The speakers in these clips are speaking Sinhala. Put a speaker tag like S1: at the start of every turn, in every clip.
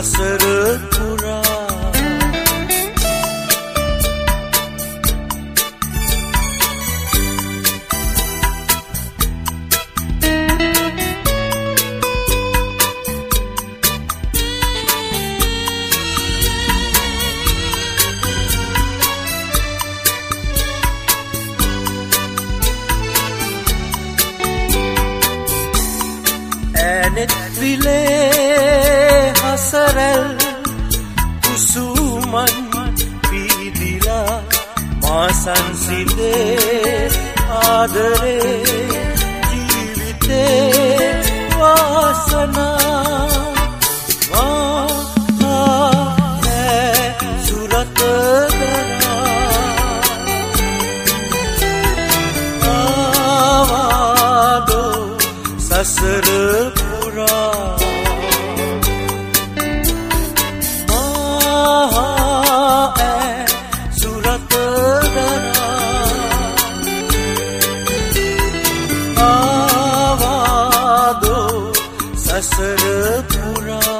S1: සසර පුරා ඇනෙත් විලේ හසරැල් කුසුමන් පීදිලා මා සංසිඳේ ආදරේ ජීවිතේ වාසනා වාහා සුරත දරා ආවාදෝ සසර සසර පුරා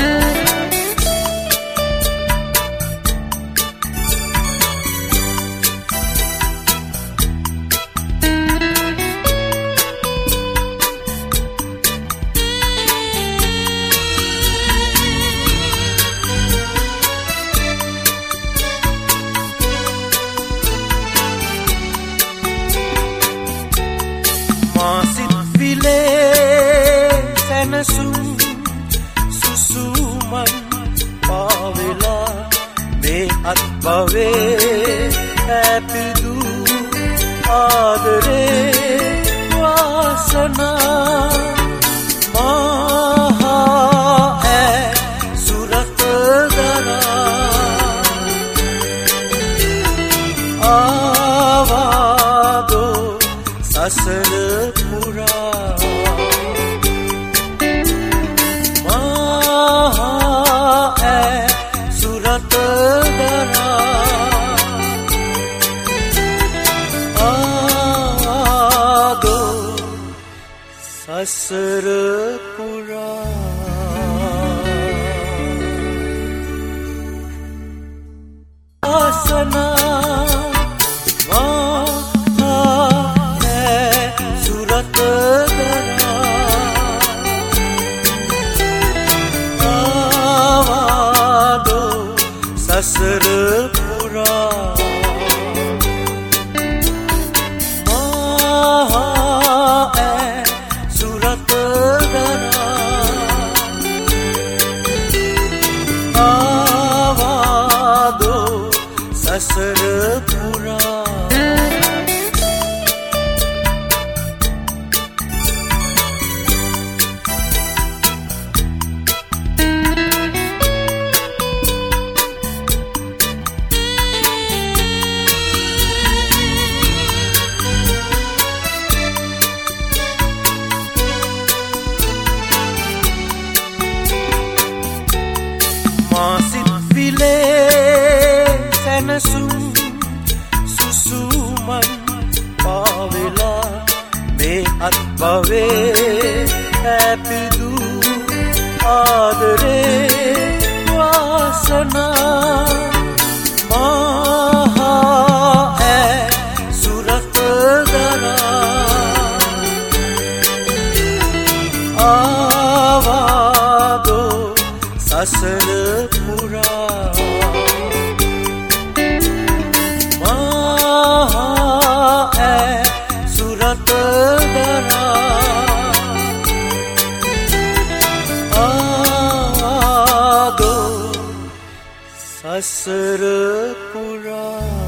S1: මාසිත් විලේ සැනසුම් සුසුමන් පාවෙලා මේ අත්බවේ ඇපිදු ආදරේ වාසනා මහා ඇ සුරත දරා ආවාදෝ සසර පුරා සුරත දරා ආදෝ සසර පුරා ආසනා සුරත දරා සසර පුරා මහා ඇ සුරත දරා ආවාදෝ සසර පුරා මාසිත් විලේ සැනසුම් සුසුමන් පාවෙලා මේ අත්බවේ ඇපිදු ආදරේ වාසනා මහා ඇ සුරත දරා ආවාදෝ සසර පුරා මහා ඇ සුරත දරා ආවාදෝ සසර පුරා